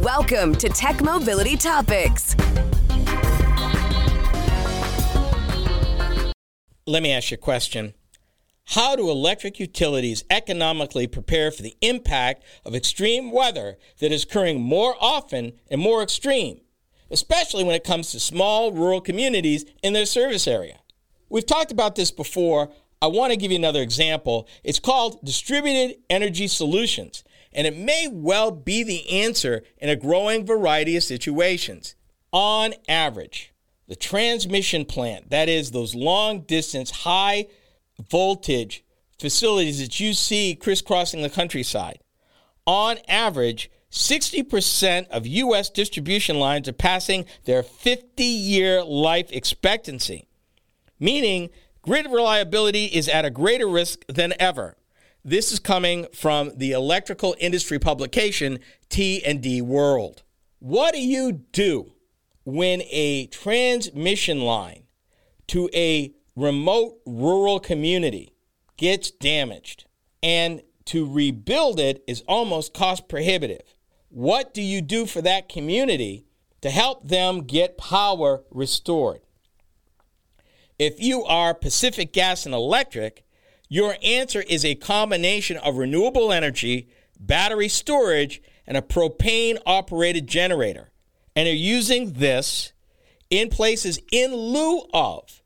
Welcome to Tech Mobility Topics. Let me ask you a question. How do electric utilities economically prepare for the impact of extreme weather that is occurring more often and more extreme, especially when it comes to small rural communities in their service area? We've talked about this before. I want to give you another example. It's called distributed energy solutions, and it may well be the answer in a growing variety of situations. On average, the transmission plant, that is those long-distance, high-voltage facilities that you see crisscrossing the countryside, on average, 60% of U.S. distribution lines are passing their 50-year life expectancy, meaning grid reliability is at a greater risk than ever. This is coming from the electrical industry publication T&D World. What do you do when a transmission line to a remote rural community gets damaged and to rebuild it is almost cost prohibitive? What do you do for that community to help them get power restored? If you are Pacific Gas and Electric, your answer is a combination of renewable energy, battery storage, and a propane-operated generator. And are using this in places in lieu of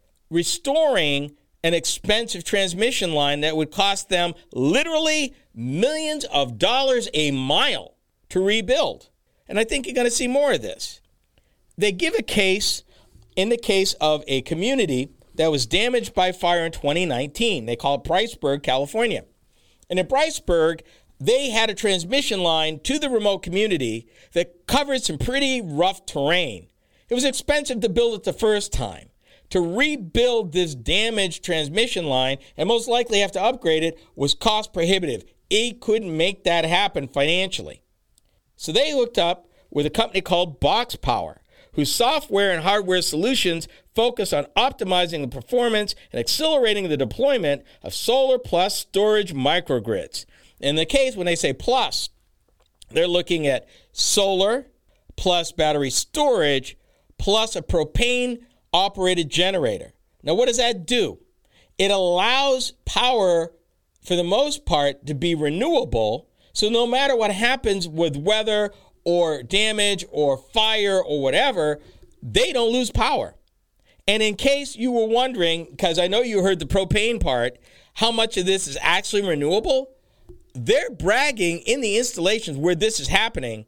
restoring an expensive transmission line that would cost them literally millions of dollars a mile to rebuild. And I think you're going to see more of this. They give a case in the case of a community that was damaged by fire in 2019. They call it Briceburg, California. And in Briceburg, they had a transmission line to the remote community that covered some pretty rough terrain. It was expensive to build it the first time. To rebuild this damaged transmission line and most likely have to upgrade it was cost prohibitive. It couldn't make that happen financially. So they hooked up with a company called Box Power, whose software and hardware solutions focus on optimizing the performance and accelerating the deployment of solar plus storage microgrids. In the case, when they say plus, they're looking at solar plus battery storage plus a propane-operated generator. Now, what does that do? It allows power, for the most part, to be renewable, so no matter what happens with weather or damage or fire or whatever, they don't lose power. And in case you were wondering, because I know you heard the propane part, how much of this is actually renewable, they're bragging in the installations where this is happening,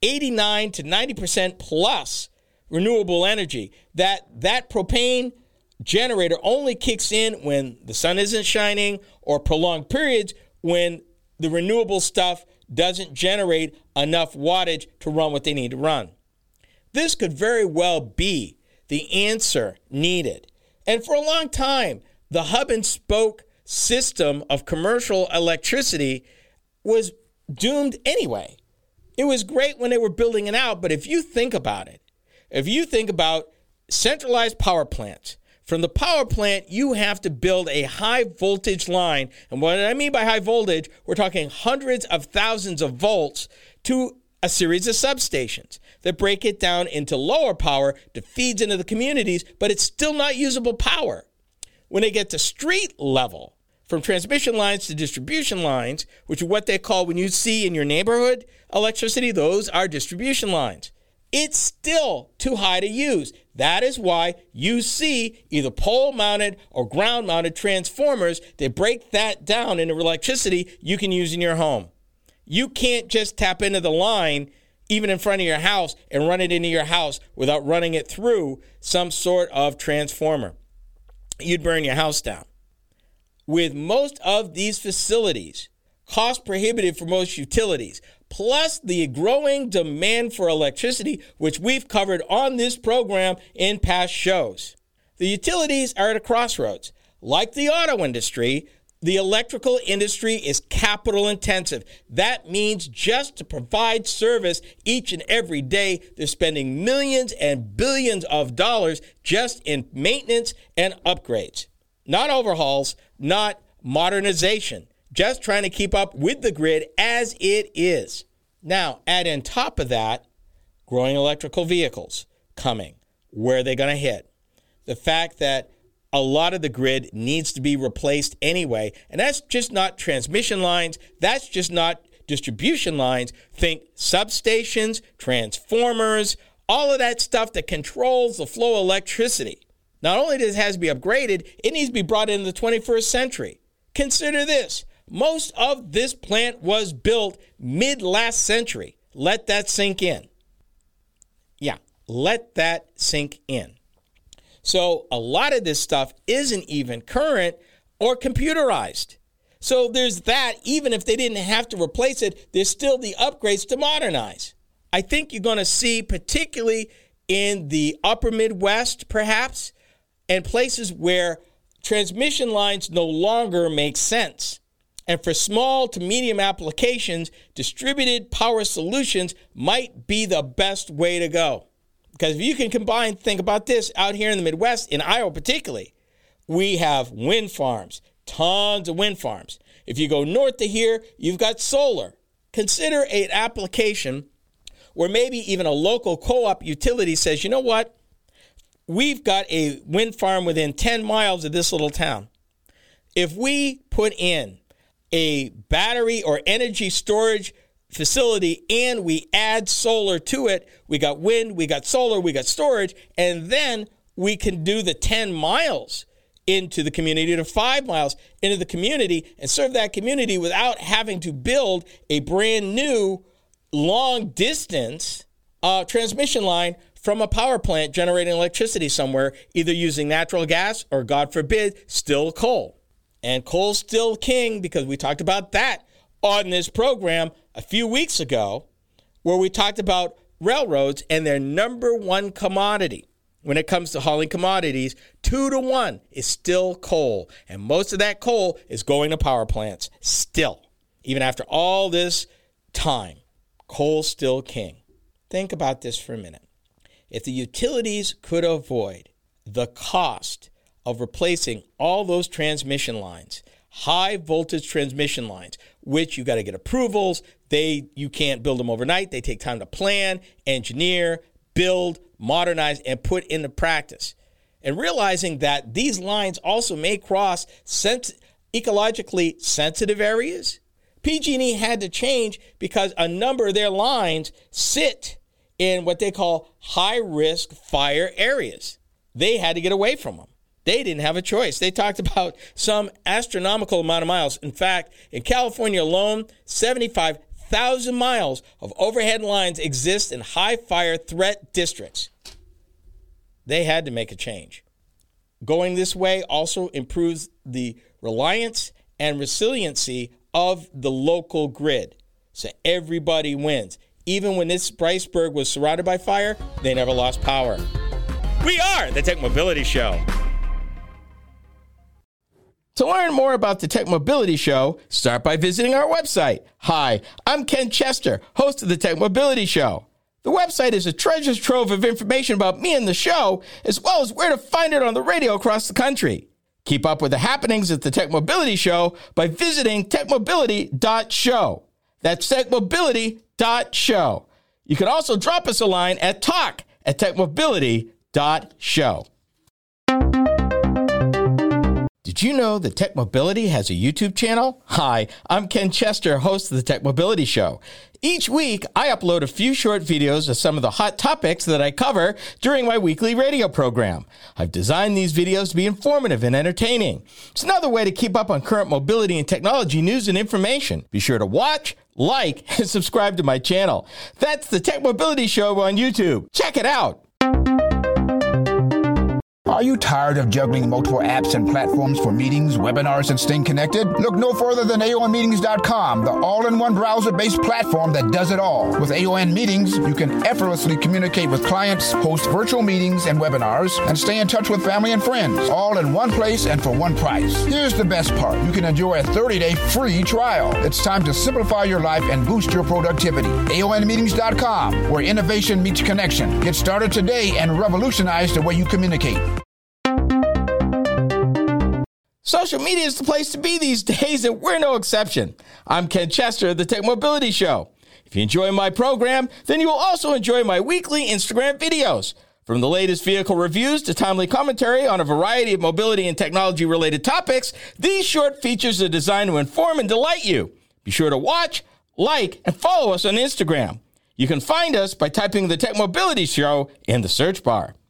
89 to 90% plus renewable energy. That propane generator only kicks in when the sun isn't shining or prolonged periods when the renewable stuff doesn't generate enough wattage to run what they need to run. This could very well be the answer needed. And for a long time, the hub and spoke system of commercial electricity was doomed anyway. It was great when they were building it out, but if you think about it, if you think about centralized power plants, from the power plant, you have to build a high voltage line. And what I mean by high voltage, we're talking hundreds of thousands of volts to a series of substations that break it down into lower power that feeds into the communities, but it's still not usable power. When they get to street level, from transmission lines to distribution lines, which is what they call, when you see in your neighborhood electricity, those are distribution lines. It's still too high to use. That is why you see either pole-mounted or ground-mounted transformers that break that down into electricity you can use in your home. You can't just tap into the line, even in front of your house, and run it into your house without running it through some sort of transformer. You'd burn your house down. With most of these facilities, cost prohibitive for most utilities, plus the growing demand for electricity, which we've covered on this program in past shows. The utilities are at a crossroads. Like the auto industry, the electrical industry is capital intensive. That means just to provide service each and every day, they're spending millions and billions of dollars just in maintenance and upgrades. Not overhauls, not modernization. Just trying to keep up with the grid as it is. Now, add in top of that, growing electrical vehicles coming. Where are they going to hit? The fact that a lot of the grid needs to be replaced anyway, and that's just not transmission lines, that's just not distribution lines. Think substations, transformers, all of that stuff that controls the flow of electricity. Not only does it have to be upgraded, it needs to be brought into the 21st century. Consider this. Most of this plant was built mid-last century. Let that sink in. Yeah, let that sink in. So a lot of this stuff isn't even current or computerized. So there's that. Even if they didn't have to replace it, there's still the upgrades to modernize. I think you're going to see, particularly in the upper Midwest, perhaps, and places where transmission lines no longer make sense. And for small to medium applications, distributed power solutions might be the best way to go. Because if you can combine, think about this, out here in the Midwest, in Iowa particularly, we have wind farms, tons of wind farms. If you go north to here, you've got solar. Consider an application where maybe even a local co-op utility says, you know what? We've got a wind farm within 10 miles of this little town. If we put in a battery or energy storage facility and we add solar to it, we got wind, we got solar, we got storage, and then we can do the 10 miles into the community to 5 miles into the community and serve that community without having to build a brand new long distance transmission line from a power plant generating electricity somewhere, either using natural gas or, God forbid, still coal. And coal's still king, because we talked about that on this program a few weeks ago, where we talked about railroads and their number one commodity when it comes to hauling commodities, 2-to-1 is still coal. And most of that coal is going to power plants still. Even after all this time, coal's still king. Think about this for a minute. If the utilities could avoid the cost of replacing all those transmission lines, high voltage transmission lines, which you got to get approvals, you can't build them overnight. They take time to plan, engineer, build, modernize, and put into practice. And realizing that these lines also may cross ecologically sensitive areas, PG&E had to change because a number of their lines sit in what they call high-risk fire areas. They had to get away from them. They didn't have a choice. They talked about some astronomical amount of miles. In fact, in California alone, 75,000 miles of overhead lines exist in high fire threat districts. They had to make a change. Going this way also improves the reliance and resiliency of the local grid. So everybody wins. Even when this Briceburg was surrounded by fire, they never lost power. We are the Tech Mobility Show. To learn more about the Tech Mobility Show, start by visiting our website. Hi, I'm Ken Chester, host of the Tech Mobility Show. The website is a treasure trove of information about me and the show, as well as where to find it on the radio across the country. Keep up with the happenings at the Tech Mobility Show by visiting techmobility.show. That's techmobility.show. You can also drop us a line at talk@techmobility.show. Did you know that Tech Mobility has a YouTube channel? Hi, I'm Ken Chester, host of the Tech Mobility Show. Each week, I upload a few short videos of some of the hot topics that I cover during my weekly radio program. I've designed these videos to be informative and entertaining. It's another way to keep up on current mobility and technology news and information. Be sure to watch, like, and subscribe to my channel. That's the Tech Mobility Show on YouTube. Check it out. Are you tired of juggling multiple apps and platforms for meetings, webinars, and staying connected? Look no further than AONmeetings.com, the all-in-one browser-based platform that does it all. With AON Meetings, you can effortlessly communicate with clients, host virtual meetings and webinars, and stay in touch with family and friends, all in one place and for one price. Here's the best part. You can enjoy a 30-day free trial. It's time to simplify your life and boost your productivity. AONmeetings.com, where innovation meets connection. Get started today and revolutionize the way you communicate. Social media is the place to be these days, and we're no exception. I'm Ken Chester of the Tech Mobility Show. If you enjoy my program, then you will also enjoy my weekly Instagram videos. From the latest vehicle reviews to timely commentary on a variety of mobility and technology-related topics, these short features are designed to inform and delight you. Be sure to watch, like, and follow us on Instagram. You can find us by typing the Tech Mobility Show in the search bar.